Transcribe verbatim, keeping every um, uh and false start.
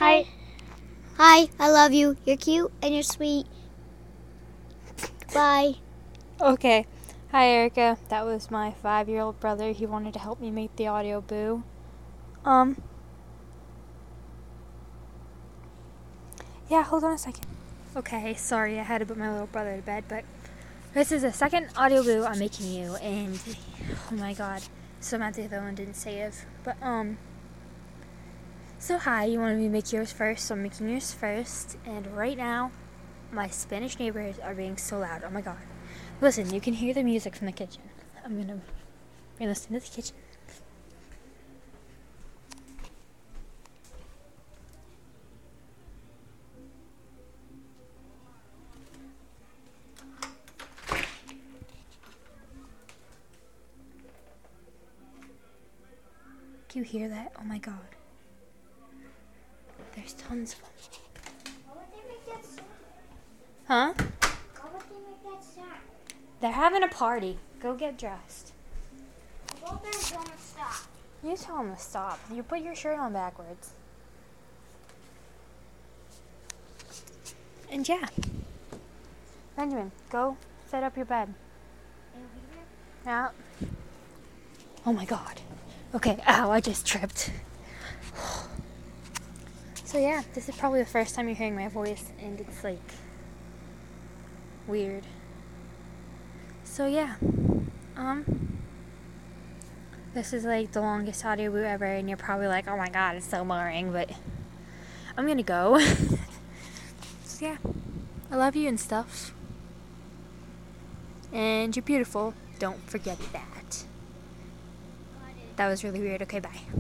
Hi. Hi, I love you. You're cute and you're sweet. Bye. Okay. Hi, Erica. That was my five-year-old brother. He wanted to help me make the audio boo. Um. Yeah, hold on a second. Okay, sorry, I had to put my little brother to bed, but this is the second audio boo I'm making you, and oh my god, so mad the other one didn't save. But, um, so hi, you wanted me to make yours first, so I'm making yours first, and right now, my Spanish neighbors are being so loud. Oh my god. Listen, you can hear the music from the kitchen. I'm gonna bring this into the kitchen. Do you hear that? Oh my god. There's tons of them. Why would they make that sound? Huh? Why would they make that sound? They're having a party. Go get dressed. Well, then tell them to stop. You tell them to stop. You put your shirt on backwards. And yeah. Benjamin, go set up your bed. Yeah. Oh my god. Okay, ow, I just tripped. So yeah, this is probably the first time you're hearing my voice, and it's like weird. So yeah. Um This is like the longest audio boo ever, and you're probably like, oh my god, it's so boring, but I'm gonna go. So yeah. I love you and stuff. And you're beautiful. Don't forget that. That was really weird. Okay, bye.